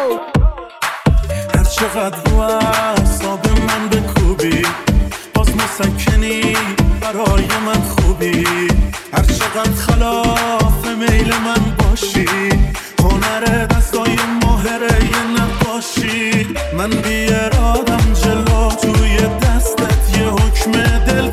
هر چقدر رو اعصاب من بکوبی باز مسکنی برای من خوبی، هر چقدر خلاف میل من باشی، هنر دستای ماهره یه نقاشی. من بی ارادم جلو توی دستت یه حکم دل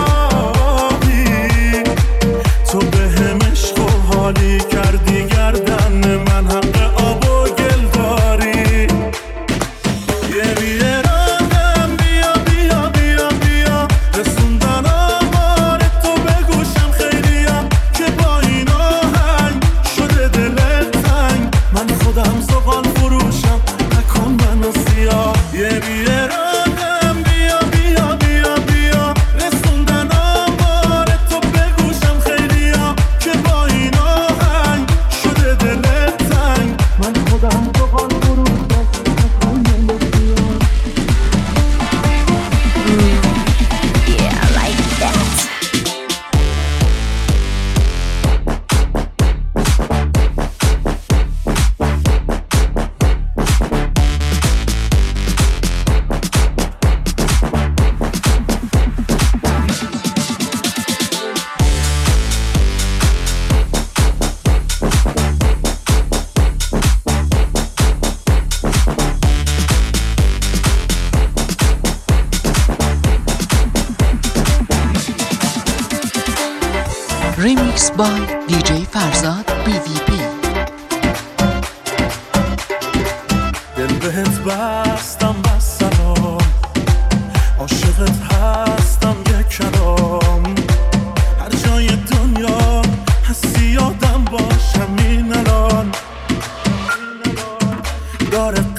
دادی، تو بهم عشق و حالی کردی گردن من حق آب و گل داری. یه بی ارادم بیا بیا بیا بیا رسوندن آمار تو به گوشم خیلیم که با این آهنگ شده دل تنگ، من خودم زغال فروشم نکن منو سیاه. یه بی ارادم بیا بیا بیا بیا رسوندن آمار تو به گوشم خیلیم که با این آهنگ شده دل تنگ، من خودم زغال فروشم نکن منو سیاه. Yeah, I like that. Remix by DJ Farzad BVP. دل بهت بستم بس سلام، عاشقت هستم یک کلام، هر جای دنیا هستی یادم باشم این الان، داره